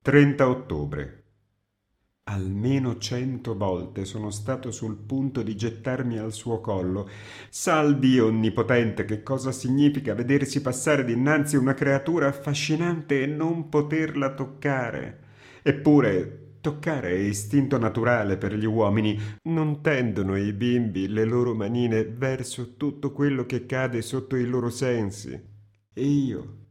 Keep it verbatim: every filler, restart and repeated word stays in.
trenta ottobre. Almeno cento volte sono stato sul punto di gettarmi al suo collo. Sa il Dio onnipotente che cosa significa vedersi passare dinanzi una creatura affascinante e non poterla toccare. Eppure, toccare è istinto naturale per gli uomini. Non tendono i bimbi le loro manine verso tutto quello che cade sotto i loro sensi. E io